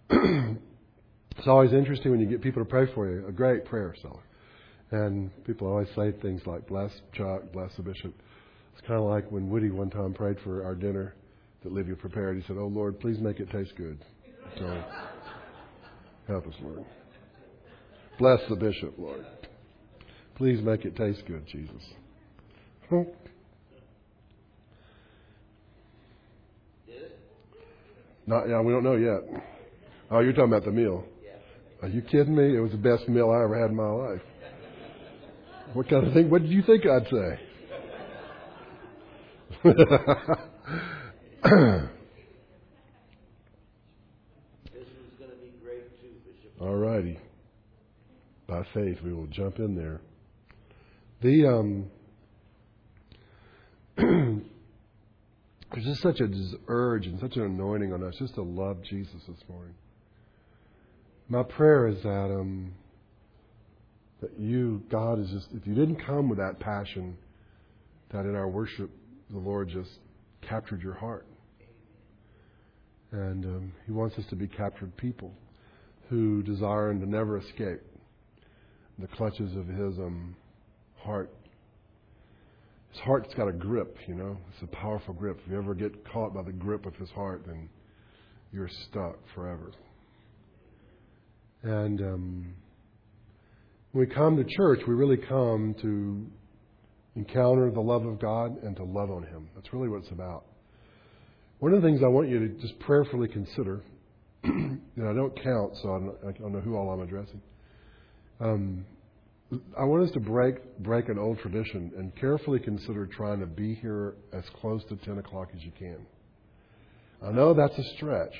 It's always interesting when you get people to pray for you. A great prayer seller. And people always say things like, bless Chuck, bless the bishop. It's kind of like when Woody one time prayed for our dinner that Livia prepared. He said, oh, Lord, please make it taste good. So, help us, Lord. Bless the bishop, Lord. Please make it taste good, Jesus. Not, yeah, we don't know yet. Oh, you're talking about the meal. Are you kidding me? It was the best meal I ever had in my life. What kind of thing? What did you think I'd say? This was going to be great too, Bishop. All righty. By faith, we will jump in there. There's just such an urge and such an anointing on us just to love Jesus this morning. My prayer is that you, God, is just, if you didn't come with that passion, that in our worship, the Lord just captured your heart. And He wants us to be captured people who desire to never escape the clutches of His heart. His heart's got a grip, you know. It's a powerful grip. If you ever get caught by the grip of His heart, then you're stuck forever. And when we come to church, we really come to encounter the love of God and to love on Him. That's really what it's about. One of the things I want you to just prayerfully consider, and I don't count, so I don't know who all I'm addressing. I want us to break an old tradition and carefully consider trying to be here as close to 10 o'clock as you can. I know that's a stretch.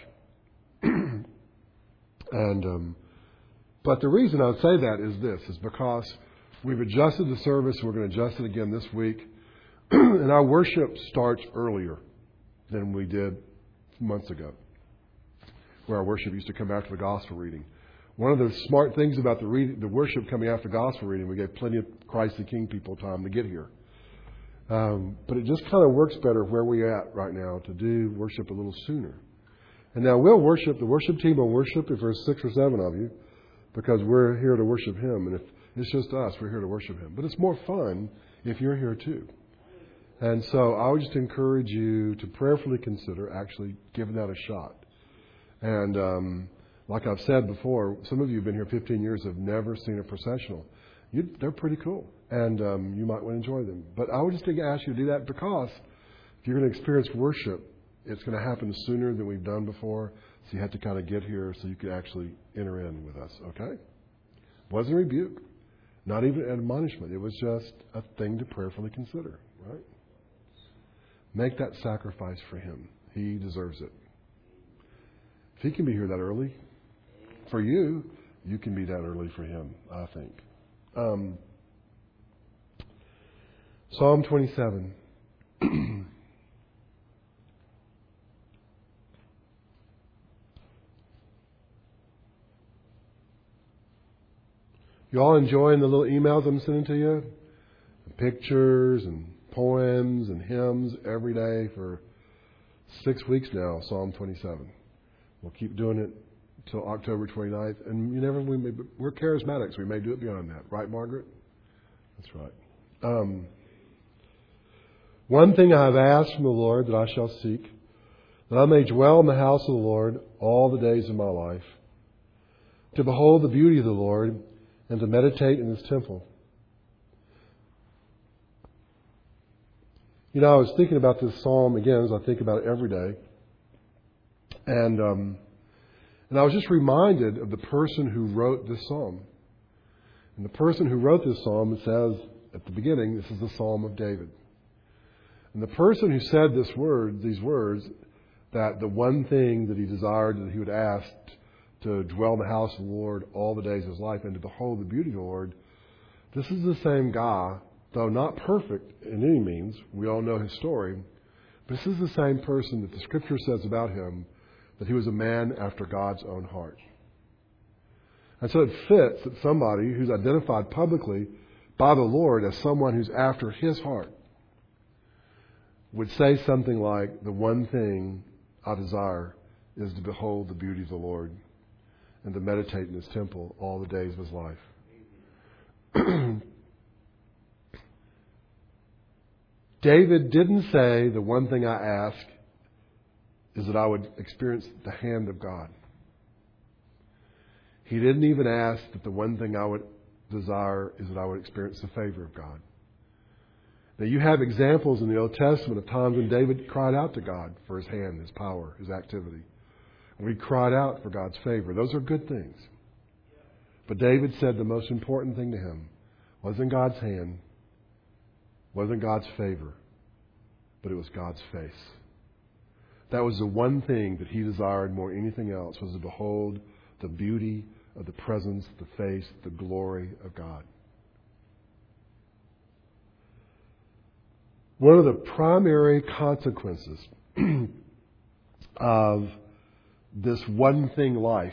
But the reason I say that is because we've adjusted the service. We're going to adjust it again this week. And our worship starts earlier than we did months ago, where our worship used to come after the gospel reading. One of the smart things about the worship coming after gospel reading, we gave plenty of Christ the King people time to get here. But it just kind of works better where we're at right now to do worship a little sooner. And now we'll worship, the worship team will worship if there's 6 or 7 of you, because we're here to worship Him. And if it's just us, we're here to worship Him. But it's more fun if you're here too. And so I would just encourage you to prayerfully consider actually giving that a shot. And like I've said before, some of you have been here 15 years, have never seen a processional. They're pretty cool. And you might want to enjoy them. But I would just ask you to do that because if you're going to experience worship, it's going to happen sooner than we've done before. So you have to kind of get here so you can actually enter in with us. Okay? Wasn't a rebuke. Not even an admonishment. It was just a thing to prayerfully consider. Right? Make that sacrifice for Him. He deserves it. If He can be here that early, for you, you can be that early for Him, I think. Psalm 27. You all enjoying the little emails I'm sending to you? Pictures and poems and hymns every day for 6 weeks now, Psalm 27. We'll keep doing it till October 29th. And we're charismatics. We may do it beyond that. Right, Margaret? That's right. One thing I have asked from the Lord that I shall seek, that I may dwell in the house of the Lord all the days of my life, to behold the beauty of the Lord and to meditate in His temple. You know, I was thinking about this psalm again, as I think about it every day. And I was just reminded of the person who wrote this psalm. And the person who wrote this psalm, it says at the beginning, this is the Psalm of David. And the person who said these words, that the one thing that he desired, that he would ask to dwell in the house of the Lord all the days of his life and to behold the beauty of the Lord, this is the same guy, though not perfect in any means. We all know his story. But this is the same person that the Scripture says about him, that he was a man after God's own heart. And so it fits that somebody who's identified publicly by the Lord as someone who's after His heart would say something like, the one thing I desire is to behold the beauty of the Lord and to meditate in His temple all the days of his life. David didn't say, the one thing I ask is that I would experience the hand of God. He didn't even ask that the one thing I would desire is that I would experience the favor of God. Now you have examples in the Old Testament of times when David cried out to God for His hand, His power, His activity. When he cried out for God's favor. Those are good things. But David said the most important thing to him wasn't God's hand, wasn't God's favor, but it was God's face. That was the one thing that he desired more than anything else, was to behold the beauty of the presence, the face, the glory of God. One of the primary consequences of this one thing life,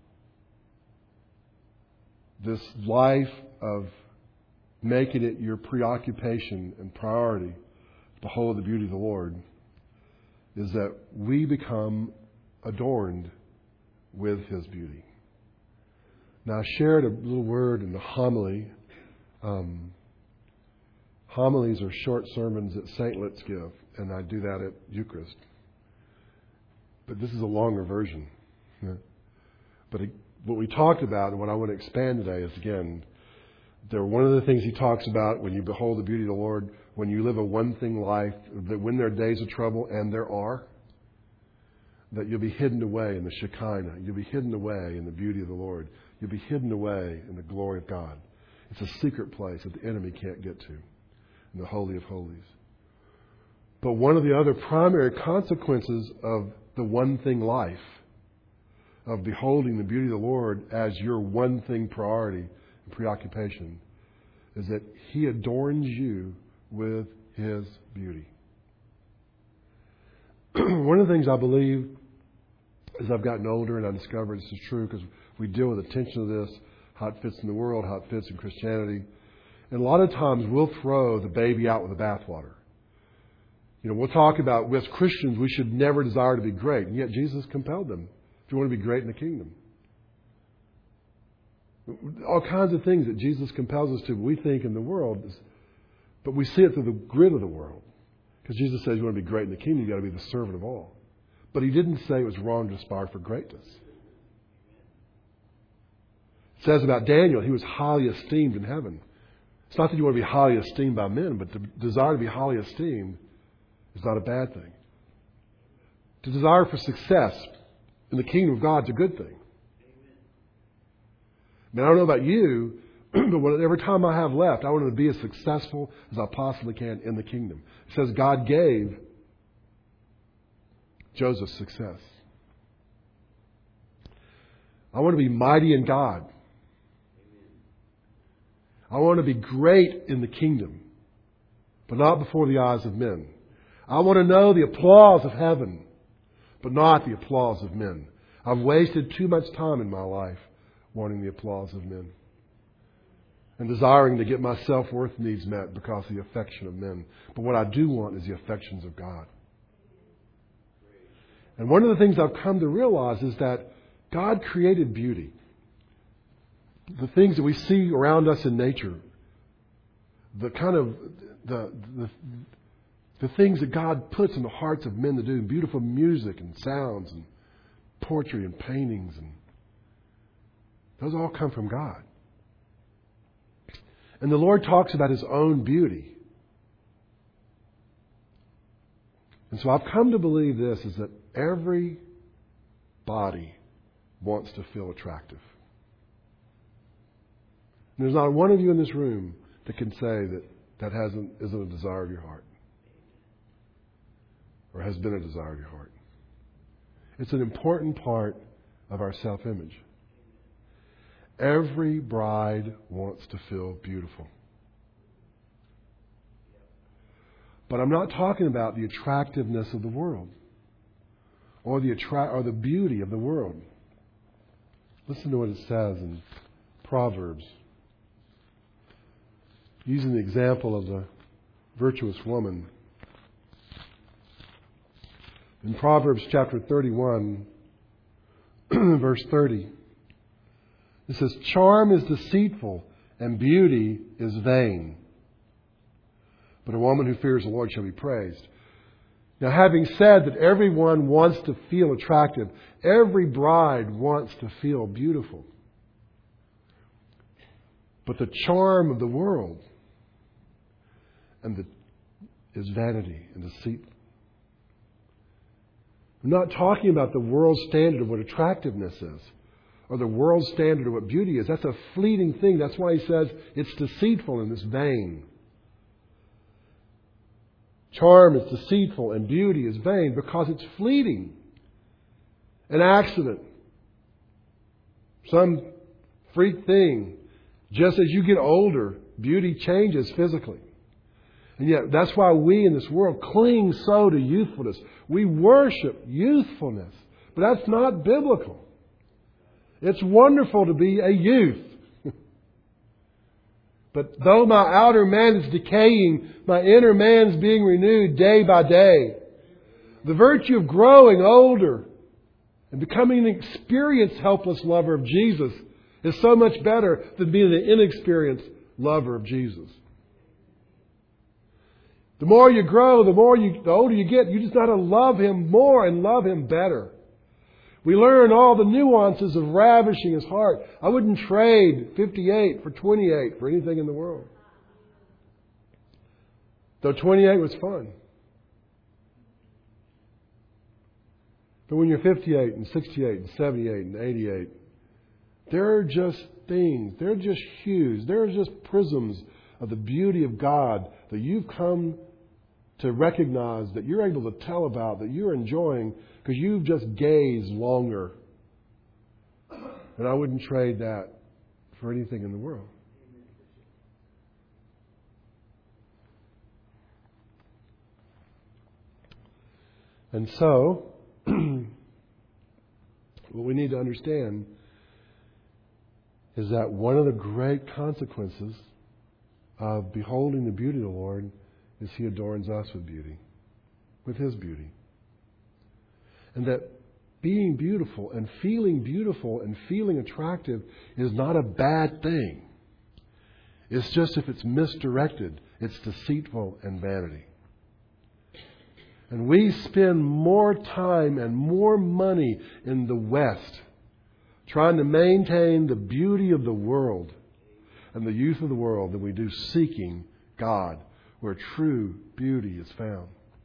this life of making it your preoccupation and priority to behold the beauty of the Lord, is that we become adorned with His beauty. Now, I shared a little word in the homily. Homilies are short sermons that saintlets give, and I do that at Eucharist. But this is a longer version. But what we talked about and what I want to expand today is, again, one of the things he talks about when you behold the beauty of the Lord, when you live a one-thing life, that when there are days of trouble, and there are, that you'll be hidden away in the Shekinah. You'll be hidden away in the beauty of the Lord. You'll be hidden away in the glory of God. It's a secret place that the enemy can't get to, in the Holy of Holies. But one of the other primary consequences of the one thing life, of beholding the beauty of the Lord as your one thing priority and preoccupation, is that He adorns you with His beauty. One of the things I believe as I've gotten older, and I discovered this is true because we deal with the tension of this, how it fits in the world, how it fits in Christianity. And a lot of times we'll throw the baby out with the bathwater. We'll talk about, as Christians, we should never desire to be great. And yet Jesus compelled them. If you want to be great in the kingdom. All kinds of things that Jesus compels us to, we think in the world. But we see it through the grid of the world. Because Jesus says you want to be great in the kingdom, you've got to be the servant of all. But He didn't say it was wrong to aspire for greatness. It says about Daniel, he was highly esteemed in heaven. It's not that you want to be highly esteemed by men, but to desire to be highly esteemed is not a bad thing. To desire for success in the kingdom of God is a good thing. I don't know about you, but every time I have left, I want to be as successful as I possibly can in the kingdom. It says God gave Joseph success. I want to be mighty in God. I want to be great in the kingdom, but not before the eyes of men. I want to know the applause of heaven, but not the applause of men. I've wasted too much time in my life wanting the applause of men and desiring to get my self-worth needs met because of the affection of men. But what I do want is the affections of God. And one of the things I've come to realize is that God created beauty. The things that we see around us in nature, the kind of the things that God puts in the hearts of men to do, beautiful music and sounds and poetry and paintings, and those all come from God. And the Lord talks about His own beauty. And so I've come to believe this, is that every body wants to feel attractive. And there's not one of you in this room that can say that isn't a desire of your heart. Or has been a desire of your heart. It's an important part of our self-image. Every bride wants to feel beautiful. But I'm not talking about the attractiveness of the world or the beauty of the world. Listen to what it says in Proverbs. Using the example of the virtuous woman. In Proverbs chapter 31, verse 30, It says, charm is deceitful and beauty is vain. But a woman who fears the Lord shall be praised. Now, having said that everyone wants to feel attractive, every bride wants to feel beautiful. But the charm of the world is vanity and deceit. I'm not talking about the world's standard of what attractiveness is, or the world's standard of what beauty is. That's a fleeting thing. That's why he says it's deceitful and it's vain. Charm is deceitful and beauty is vain because it's fleeting. An accident. Some freak thing. Just as you get older, beauty changes physically. And yet that's why we in this world cling so to youthfulness. We worship youthfulness. But that's not biblical. It's wonderful to be a youth. But though my outer man is decaying, my inner man's being renewed day by day. The virtue of growing older and becoming an experienced, helpless lover of Jesus is so much better than being an inexperienced lover of Jesus. The more you grow, the older you get, you just got to love Him more and love Him better. We learn all the nuances of ravishing His heart. I wouldn't trade 58 for 28 for anything in the world. Though 28 was fun. But when you're 58 and 68 and 78 and 88, there are just things, they're just hues, they're just prisms of the beauty of God that you've come to recognize, that you're able to tell about, that you're enjoying because you've just gazed longer. And I wouldn't trade that for anything in the world. And so, what we need to understand is that one of the great consequences of beholding the beauty of the Lord is He adorns us with beauty, with His beauty. And that being beautiful and feeling attractive is not a bad thing. It's just if it's misdirected, it's deceitful and vanity. And we spend more time and more money in the West trying to maintain the beauty of the world and the youth of the world than we do seeking God where true beauty is found.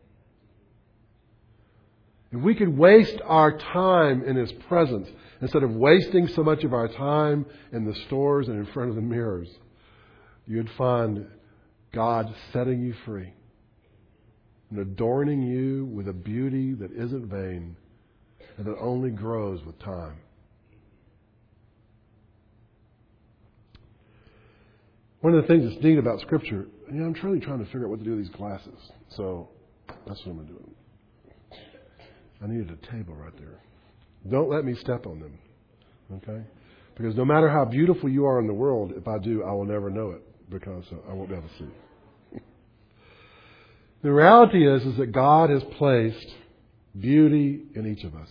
If we could waste our time in His presence instead of wasting so much of our time in the stores and in front of the mirrors, you'd find God setting you free and adorning you with a beauty that isn't vain and that only grows with time. One of the things that's neat about Scripture, I'm really trying to figure out what to do with these glasses. So that's what I'm going to do. I needed a table right there. Don't let me step on them. Okay? Because no matter how beautiful you are in the world, if I do, I will never know it because I won't be able to see. The reality is that God has placed beauty in each of us.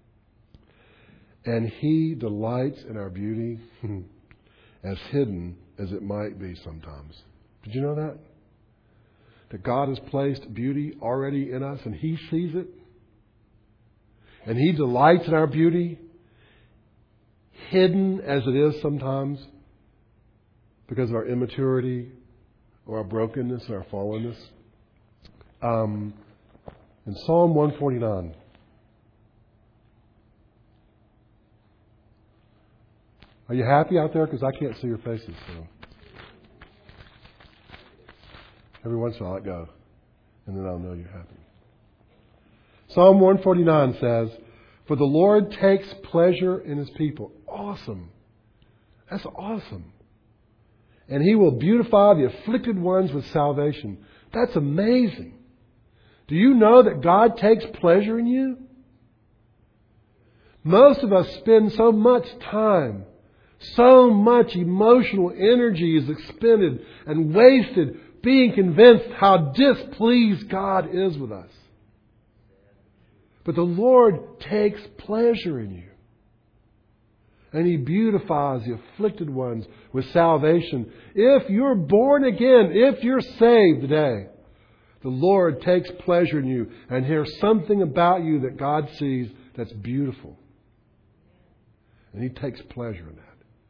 And He delights in our beauty as hidden as it might be sometimes. Did you know that? That God has placed beauty already in us and He sees it. And He delights in our beauty, hidden as it is sometimes because of our immaturity or our brokenness or our fallenness. In Psalm 149, are you happy out there? Because I can't see your faces. So every once in a while I go, and then I'll know you're happy. Psalm 149 says, "For the Lord takes pleasure in His people." Awesome. That's awesome. "And He will beautify the afflicted ones with salvation." That's amazing. Do you know that God takes pleasure in you? Most of us spend so much time, so much emotional energy is expended and wasted being convinced how displeased God is with us. But the Lord takes pleasure in you. And He beautifies the afflicted ones with salvation. If you're born again, if you're saved today, the Lord takes pleasure in you. And there's something about you that God sees that's beautiful. And He takes pleasure in that.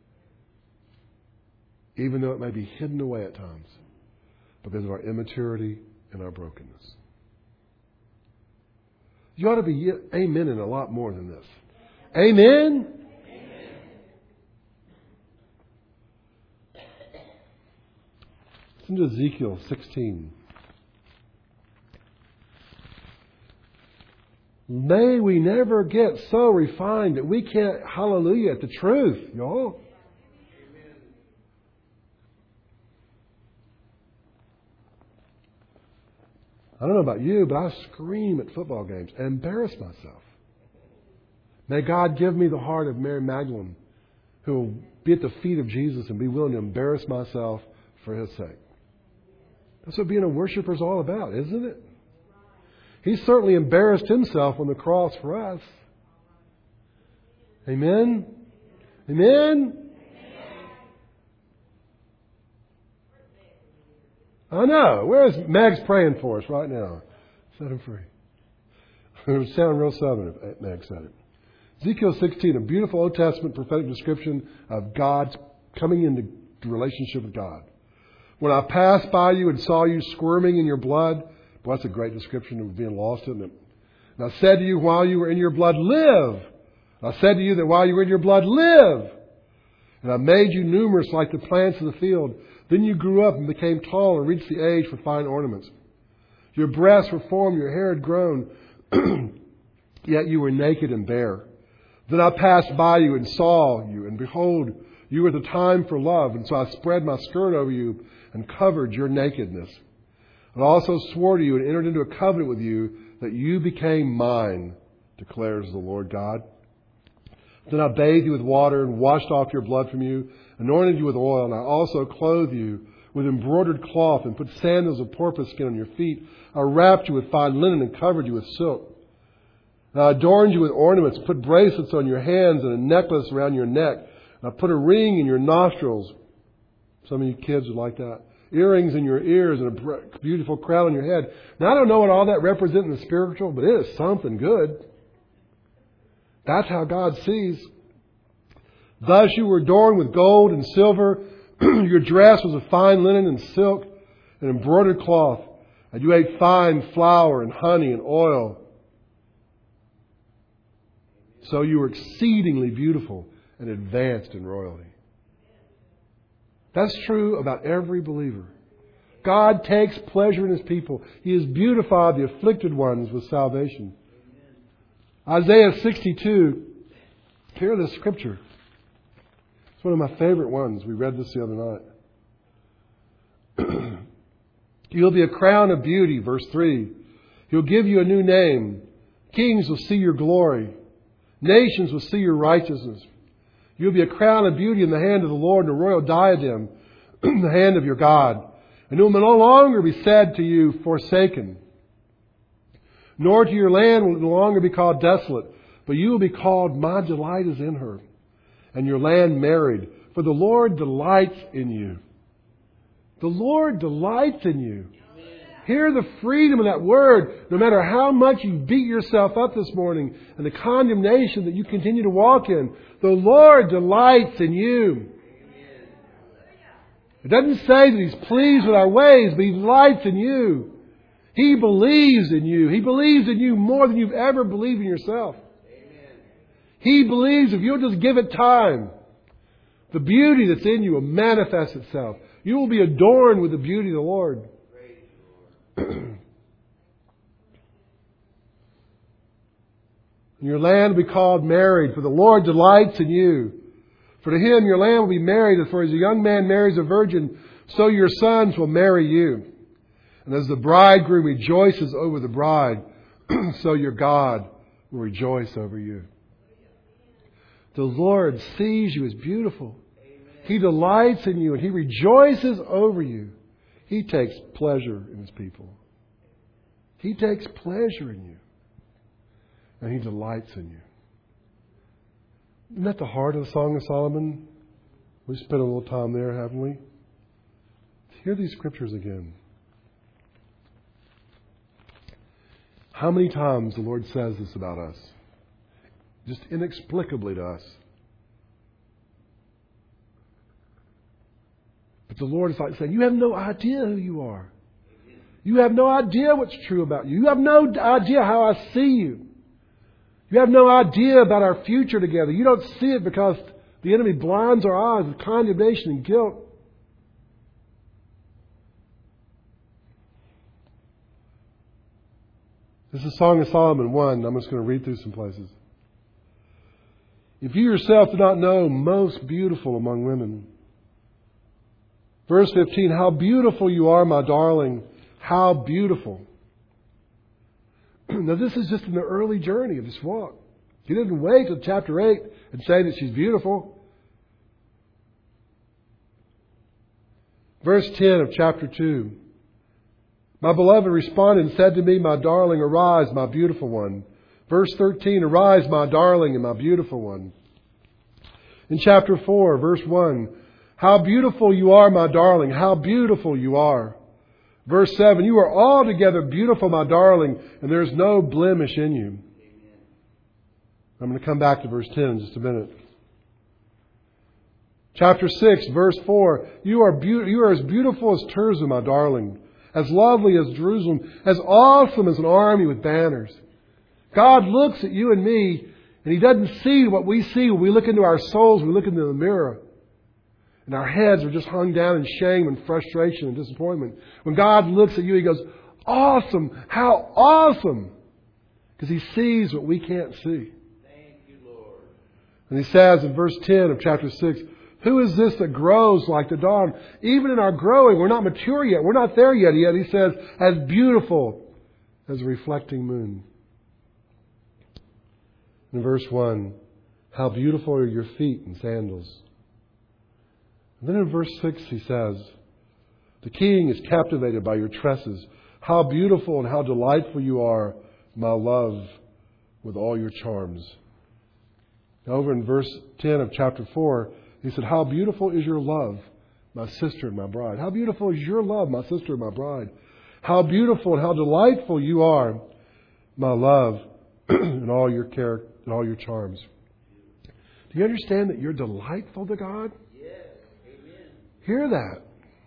Even though it may be hidden away at times because of our immaturity and our brokenness. You ought to be amen in a lot more than this. Amen? Listen to Ezekiel 16. May we never get so refined that we can't hallelujah at the truth, y'all. I don't know about you, but I scream at football games and embarrass myself. May God give me the heart of Mary Magdalene, who will be at the feet of Jesus and be willing to embarrass myself for His sake. That's what being a worshiper is all about, isn't it? He certainly embarrassed Himself on the cross for us. Amen? Amen? I know. Where's Meg's praying for us right now? Set him free. It would sound real southern if Meg said it. Ezekiel 16, a beautiful Old Testament prophetic description of God's coming into relationship with God. When I passed by you and saw you squirming in your blood, boy, that's a great description of being lost, isn't it? And I said to you while you were in your blood, live. I said to you that while you were in your blood, live. And I made you numerous like the plants of the field. Then you grew up and became tall and reached the age for fine ornaments. Your breasts were formed, your hair had grown, yet you were naked and bare. Then I passed by you and saw you, and behold, you were the time for love. And so I spread my skirt over you and covered your nakedness. And I also swore to you and entered into a covenant with you that you became mine, declares the Lord God. Then I bathed you with water and washed off your blood from you, anointed you with oil, and I also clothed you with embroidered cloth and put sandals of porpoise skin on your feet. I wrapped you with fine linen and covered you with silk. And I adorned you with ornaments, put bracelets on your hands and a necklace around your neck. And I put a ring in your nostrils. Some of you kids would like that. Earrings in your ears and a beautiful crown on your head. Now, I don't know what all that represents in the spiritual, but it is something good. That's how God sees. Thus you were adorned with gold and silver. Your dress was of fine linen and silk and embroidered cloth. And you ate fine flour and honey and oil. So you were exceedingly beautiful and advanced in royalty. That's true about every believer. God takes pleasure in His people. He has beautified the afflicted ones with salvation. Isaiah 62. Hear this scripture. It's one of my favorite ones. We read this the other night. You'll be a crown of beauty, verse 3. He'll give you a new name. Kings will see your glory. Nations will see your righteousness. You'll be a crown of beauty in the hand of the Lord and a royal diadem in the hand of your God. And it will no longer be said to you, forsaken. Nor to your land will it no longer be called desolate. But you will be called, my delight is in her. And your land married. For the Lord delights in you. The Lord delights in you. Hear the freedom of that word. No matter how much you beat yourself up this morning and the condemnation that you continue to walk in, the Lord delights in you. It doesn't say that He's pleased with our ways, but He delights in you. He believes in you. He believes in you more than you've ever believed in yourself. He believes if you'll just give it time, the beauty that's in you will manifest itself. You will be adorned with the beauty of the Lord. Your land will be called married, for the Lord delights in you. For to Him your land will be married, and for as a young man marries a virgin, so your sons will marry you. And as the bridegroom rejoices over the bride, so your God will rejoice over you. The Lord sees you as beautiful. He delights in you, and He rejoices over you. He takes pleasure in His people. He takes pleasure in you. And He delights in you. Isn't that the heart of the Song of Solomon? We spent a little time there, haven't we? Hear these scriptures again. How many times the Lord says this about us? Just inexplicably to us. But the Lord is like saying, you have no idea who you are. You have no idea what's true about you. You have no idea how I see you. You have no idea about our future together. You don't see it because the enemy blinds our eyes with condemnation and guilt. This is Song of Solomon 1. I'm just going to read through some places. If you yourself do not know, most beautiful among women. Verse 15, how beautiful you are, my darling. How beautiful. Now this is just in the early journey of this walk. He didn't wait till chapter 8 and say that she's beautiful. Verse 10 of chapter 2. My beloved responded and said to me, my darling, arise, my beautiful one. Verse 13, arise, my darling and my beautiful one. In chapter 4, verse 1, how beautiful you are, my darling, how beautiful you are. Verse 7, you are altogether beautiful, my darling, and there is no blemish in you. I'm going to come back to verse 10 in just a minute. Chapter 6, verse 4, you are as beautiful as Tirzah, my darling, as lovely as Jerusalem, as awesome as an army with banners. God looks at you and me, and He doesn't see what we see when we look into our souls, we look into the mirror. And our heads are just hung down in shame and frustration and disappointment. When God looks at you, He goes, awesome! How awesome! Because He sees what we can't see. Thank you, Lord. And He says in verse 10 of chapter 6, who is this that grows like the dawn? Even in our growing, we're not mature yet. We're not there yet. He says, as beautiful as a reflecting moon. In verse 1, how beautiful are your feet in sandals. And then in verse 6 he says, the king is captivated by your tresses. How beautiful and how delightful you are, my love, with all your charms. Now over in verse 10 of chapter 4, he said, how beautiful is your love, my sister and my bride. How beautiful is your love, my sister and my bride. How beautiful and how delightful you are, my love, and all your character and all your charms. Do you understand that you're delightful to God? Yes. Amen. Hear that.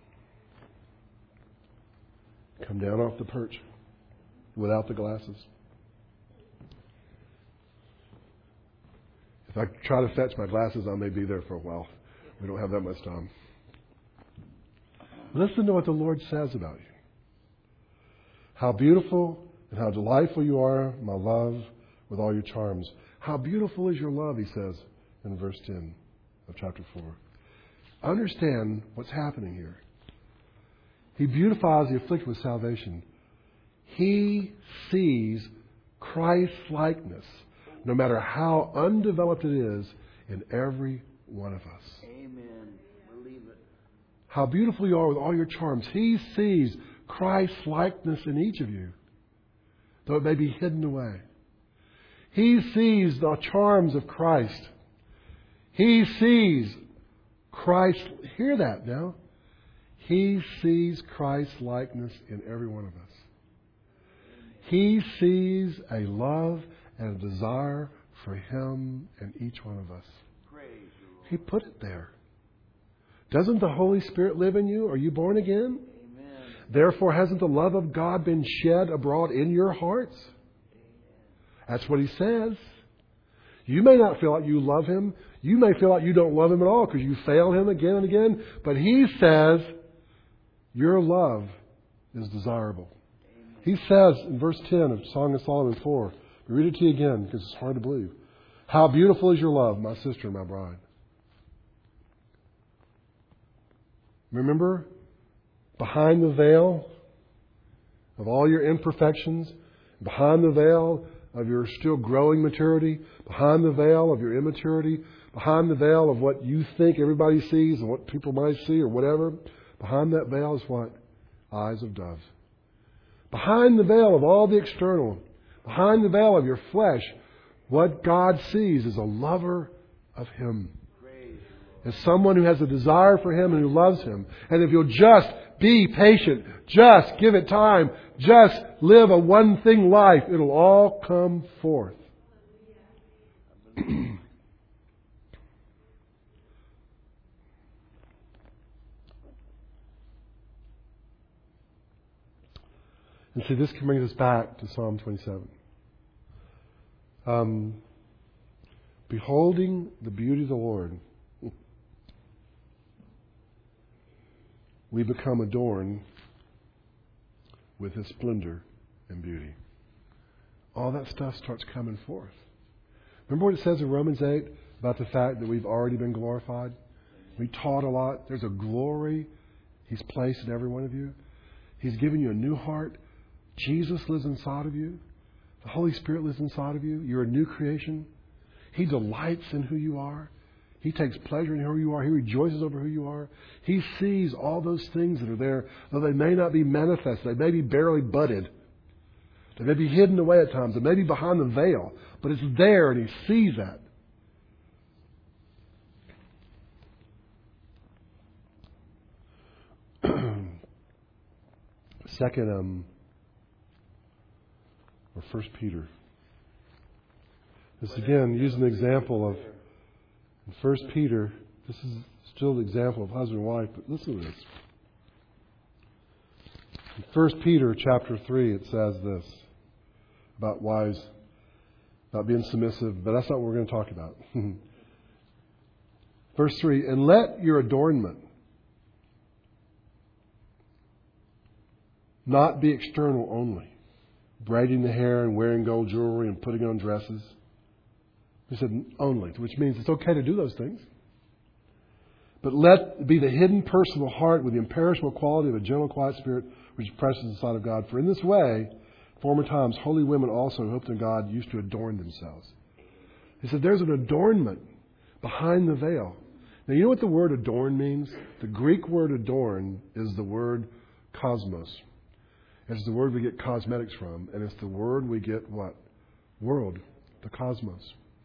Come down off the perch without the glasses. If I try to fetch my glasses, I may be there for a while. We don't have that much time. Listen to what the Lord says about you. How beautiful and how delightful you are, my love, with all your charms. How beautiful is your love, he says in verse 10 of chapter 4. Understand what's happening here. He beautifies the afflicted with salvation. He sees Christ's likeness, no matter how undeveloped it is, in every one of us. Amen. Believe it. How beautiful you are with all your charms. He sees Christ's likeness in each of you, though it may be hidden away. He sees the charms of Christ. He sees Christ. Hear that now. He sees Christ's likeness in every one of us. He sees a love and a desire for Him in each one of us. Praise you, Lord. He put it there. Doesn't the Holy Spirit live in you? Are you born again? Amen. Therefore, hasn't the love of God been shed abroad in your hearts? That's what he says. You may not feel like you love Him. You may feel like you don't love Him at all because you fail Him again and again. But He says your love is desirable. He says in verse 10 of Song of Solomon 4, I read it to you again because it's hard to believe. How beautiful is your love, my sister and my bride. Remember, behind the veil of all your imperfections, behind the veil of your still growing maturity, behind the veil of your immaturity, behind the veil of what you think everybody sees and what people might see or whatever, behind that veil is what? Eyes of doves. Behind the veil of all the external, behind the veil of your flesh, what God sees is a lover of Him. Praise As someone who has a desire for Him and who loves Him. And if you'll just be patient, just give it time, just live a one thing life, it'll all come forth. And see, this can bring us back to Psalm 27. Beholding the beauty of the Lord, we become adorned with His splendor and beauty. All that stuff starts coming forth. Remember what it says in Romans 8 about the fact that we've already been glorified? We taught a lot. There's a glory He's placed in every one of you. He's given you a new heart. Jesus lives inside of you. The Holy Spirit lives inside of you. You're a new creation. He delights in who you are. He takes pleasure in who you are. He rejoices over who you are. He sees all those things that are there, though they may not be manifest. They may be barely budded. They may be hidden away at times. They may be behind the veil. But it's there, and He sees that. Second, or 1 Peter. This again, using the example of in 1 Peter, this is still the example of husband and wife, but listen to this. In 1 Peter chapter 3, it says this about wives, about being submissive, but that's not what we're going to talk about. Verse 3, and let your adornment not be external only, braiding the hair and wearing gold jewelry and putting on dresses. He said only, which means it's okay to do those things. But let be the hidden personal heart with the imperishable quality of a gentle, quiet spirit, which is precious in the sight of God. For in this way, former times, holy women also who hoped in God used to adorn themselves. He said there's an adornment behind the veil. Now, you know what the word adorn means? The Greek word adorn is the word cosmos. It's the word we get cosmetics from, and it's the word we get what? World, the cosmos.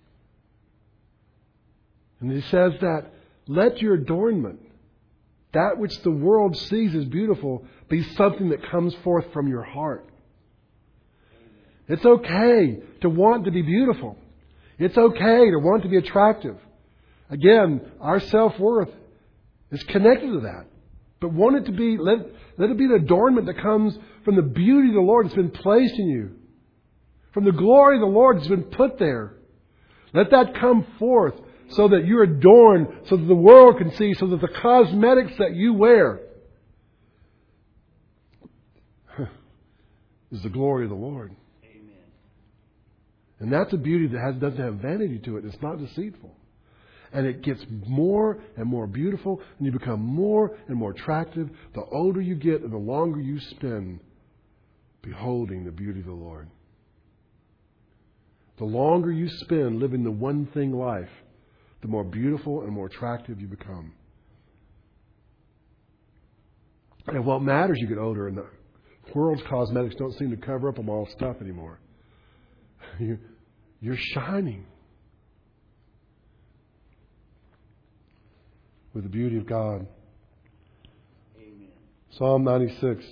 And he says that let your adornment, that which the world sees as beautiful, be something that comes forth from your heart. It's okay to want to be beautiful. It's okay to want to be attractive. Again, our self-worth is connected to that. But want it to be, let it be the adornment that comes from the beauty of the Lord that's been placed in you. From the glory of the Lord that's been put there. Let that come forth so that you're adorned, so that the world can see, so that the cosmetics that you wear is the glory of the Lord. Amen. And that's a beauty that doesn't have vanity to it. It's not deceitful. And it gets more and more beautiful, and you become more and more attractive the older you get and the longer you spend beholding the beauty of the Lord. The longer you spend living the one thing life, the more beautiful and more attractive you become. And what matters you get older, and the world's cosmetics don't seem to cover up all stuff anymore. You're shining with the beauty of God. Amen. Psalm 96.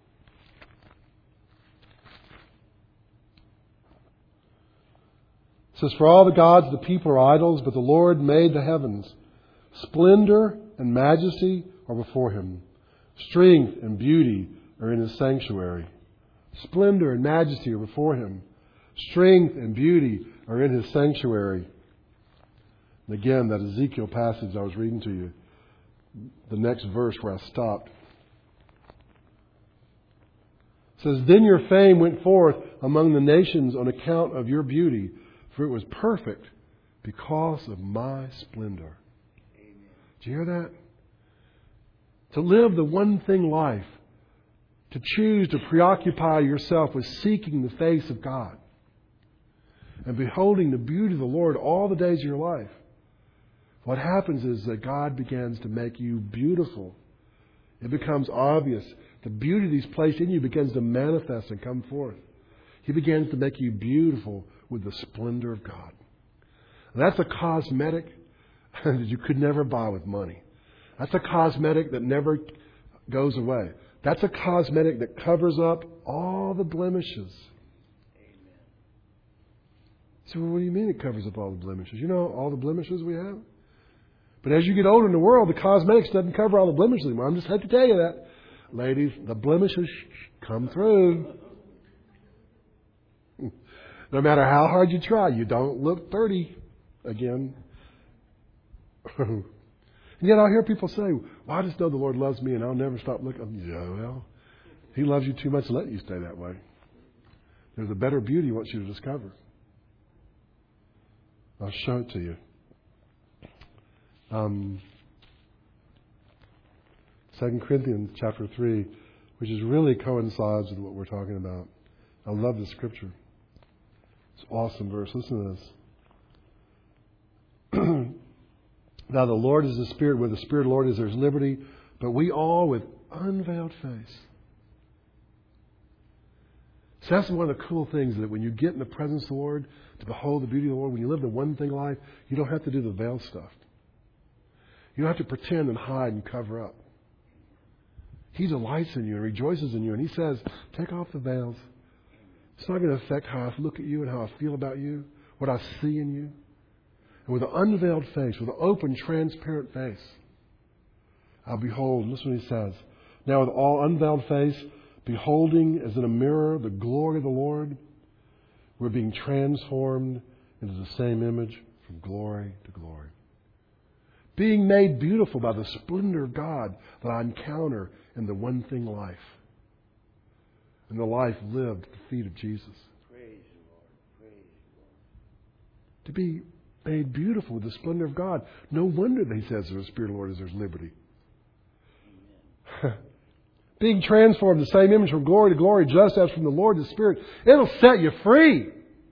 It says, for all the gods of the people are idols, but the Lord made the heavens. Splendor and majesty are before Him. Strength and beauty are in His sanctuary. Splendor and majesty are before Him. Strength and beauty are in His sanctuary. And again, that Ezekiel passage I was reading to you, the next verse where I stopped. It says, then your fame went forth among the nations on account of your beauty, for it was perfect because of my splendor. Amen. Do you hear that? To live the one thing life, to choose to preoccupy yourself with seeking the face of God and beholding the beauty of the Lord all the days of your life. What happens is that God begins to make you beautiful. It becomes obvious. The beauty that He's placed in you begins to manifest and come forth. He begins to make you beautiful with the splendor of God. And that's a cosmetic. that you could never buy with money. That's a cosmetic that never goes away. That's a cosmetic that covers up all the blemishes. Amen. So what do you mean it covers up all the blemishes? You know all the blemishes we have? But as you get older in the world, the cosmetics doesn't cover all the blemishes anymore. I'm just had to tell you that. Ladies, the blemishes come through. No matter how hard you try, you don't look 30 again. And yet I'll hear people say, well, I just know the Lord loves me and I'll never stop looking. Yeah, well, He loves you too much to let you stay that way. There's a better beauty He wants you to discover. I'll show it to you. 2 Corinthians chapter 3, which is really coincides with what we're talking about. I love this scripture. It's an awesome verse. Listen to this. Now the Lord is the Spirit. Where the Spirit of the Lord is, there's liberty. But we all with unveiled face. So that's one of the cool things, that when you get in the presence of the Lord, to behold the beauty of the Lord, when you live the one thing life, you don't have to do the veil stuff. You don't have to pretend and hide and cover up. He delights in you and rejoices in you. And He says, take off the veils. It's not going to affect how I look at you and how I feel about you, what I see in you. And with an unveiled face, with an open, transparent face, I'll behold. Listen what He says. Now with all unveiled face, beholding as in a mirror the glory of the Lord, we're being transformed into the same image from glory to glory. Being made beautiful by the splendor of God that I encounter in the one thing life. And the life lived at the feet of Jesus. Praise you, Lord. Praise you, Lord. To be made beautiful with the splendor of God. No wonder that He says there's the Spirit of the Lord is there's liberty. Being transformed the same image from glory to glory, just as from the Lord the Spirit. It'll set you free.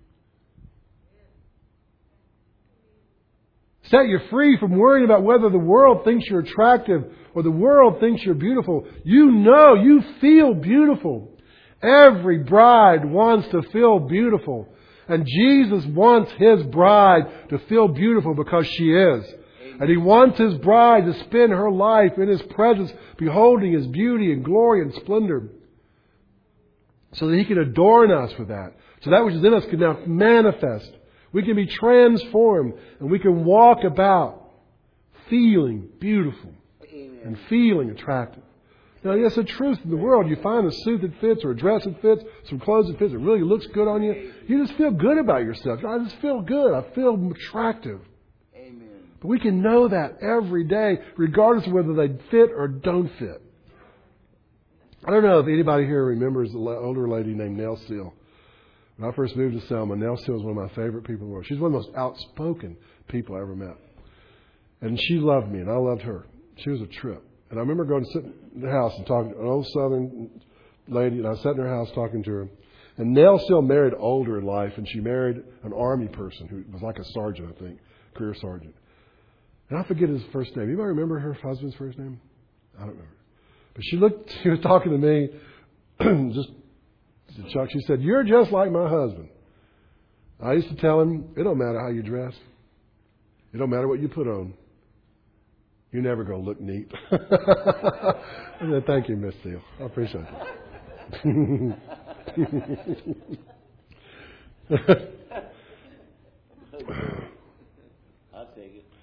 Set you free from worrying about whether the world thinks you're attractive or the world thinks you're beautiful. You know, you feel beautiful. Every bride wants to feel beautiful. And Jesus wants His bride to feel beautiful because she is. And He wants His bride to spend her life in His presence, beholding His beauty and glory and splendor. So that He can adorn us with that. So that which is in us can now manifest. We can be transformed and we can walk about feeling beautiful. Amen. And feeling attractive. Now, yes, the truth in the world, you find a suit that fits or a dress that fits, some clothes that fits, that really looks good on you. You just feel good about yourself. I just feel good. I feel attractive. Amen. But we can know that every day, regardless of whether they fit or don't fit. I don't know if anybody here remembers the older lady named Nell Seal. When I first moved to Selma, Nell Seal was one of my favorite people in the world. She's one of the most outspoken people I ever met. And she loved me, and I loved her. She was a trip. And I remember going to sit in the house and talking to an old Southern lady, and I sat in her house talking to her. And Nell Seal married older in life, and she married an Army person who was like a sergeant, I think, career sergeant. And I forget his first name. Anybody remember her husband's first name? I don't remember. But she was talking to me, just to Chuck. She said, "You're just like my husband." I used to tell him, it don't matter how you dress. It don't matter what you put on. You're never going to look neat. I said, "Thank you, Miss Seal. I appreciate it." I'll take it.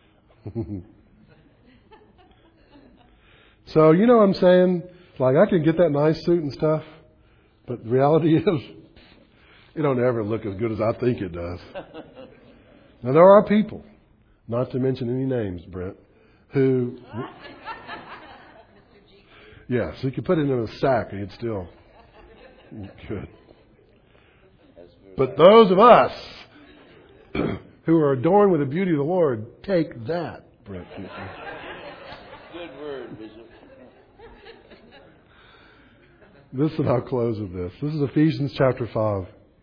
So, you know what I'm saying? Like, I can get that nice suit and stuff, but the reality is, it don't ever look as good as I think it does. Now, there are people, not to mention any names, Brent, who... Yeah, so you could put it in a sack and it's still good. But those of us who are adorned with the beauty of the Lord, take that, Brent. Good word, Bishop. Listen, I'll close with this. This is Ephesians chapter 5.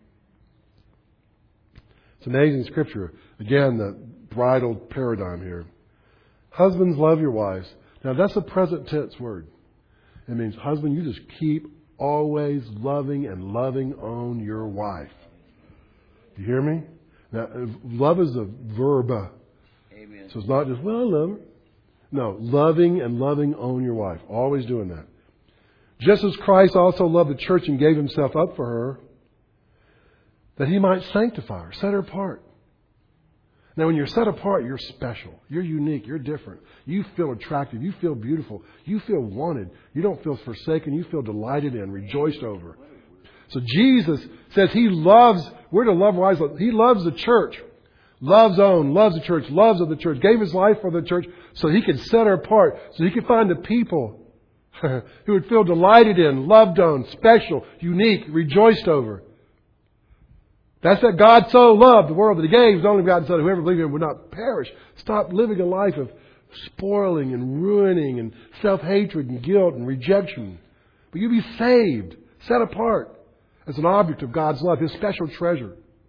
It's amazing scripture. Again, the bridal paradigm here. Husbands, love your wives. Now, that's a present tense word. It means, husband, you just keep always loving and loving on your wife. You hear me? Now, love is a verb. Amen. Amen. So it's not just, well, I love her. No, loving and loving on your wife. Always doing that. Just as Christ also loved the church and gave himself up for her, that he might sanctify her, set her apart. Now, when you're set apart, you're special. You're unique. You're different. You feel attractive. You feel beautiful. You feel wanted. You don't feel forsaken. You feel delighted in, rejoiced over. So Jesus says he loves, we're to love wives. He loves the church. Loves on, loves the church, loves of the church. Gave his life for the church so he could set her apart. So he could find the people who would feel delighted in, loved on, special, unique, rejoiced over. That's that God so loved the world that he gave his only begotten Son, whoever believes in him would not perish. Stop living a life of spoiling and ruining and self-hatred and guilt and rejection. But you be saved, set apart as an object of God's love, his special treasure.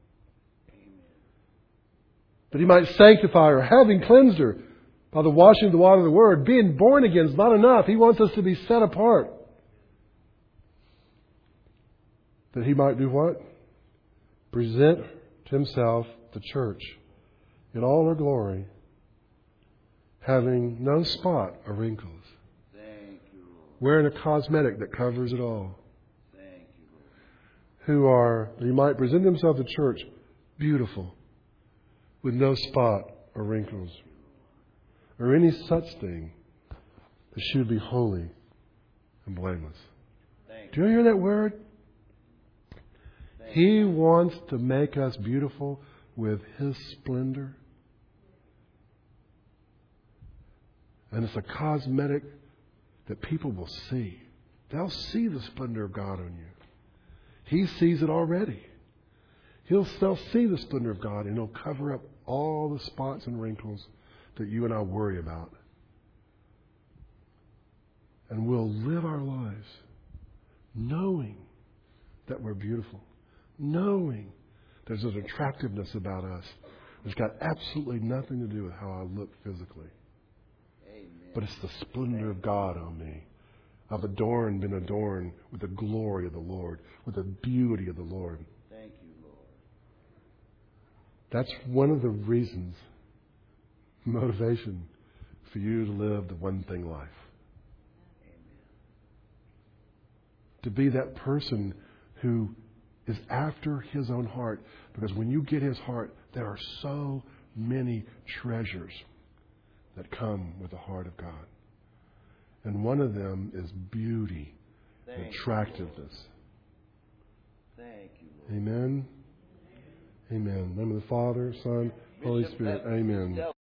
That he might sanctify her, having cleansed her by the washing of the water of the Word. Being born again is not enough. He wants us to be set apart. That he might do what? Present to himself the church in all her glory, having no spot or wrinkles. Thank you, Lord. Wearing a cosmetic that covers it all. Thank you, Lord. He might present himself the church beautiful, with no spot or wrinkles, or any such thing, that she would be holy and blameless. Do you hear that word? He wants to make us beautiful with his splendor. And it's a cosmetic that people will see. They'll see the splendor of God on you. He sees it already. They'll see the splendor of God, and he'll cover up all the spots and wrinkles that you and I worry about. And we'll live our lives knowing that we're beautiful. Knowing there's an attractiveness about us. It's got absolutely nothing to do with how I look physically. Amen. But it's the splendor of God on me. I've been adorned with the glory of the Lord, with the beauty of the Lord. Thank you, Lord. That's one of the reasons, motivation for you to live the one thing life. Amen. To be that person who is after his own heart. Because when you get his heart, there are so many treasures that come with the heart of God. And one of them is beauty and attractiveness. Thank you, Lord. Amen. Amen. In the name of the Father, Son, Holy Spirit. Amen.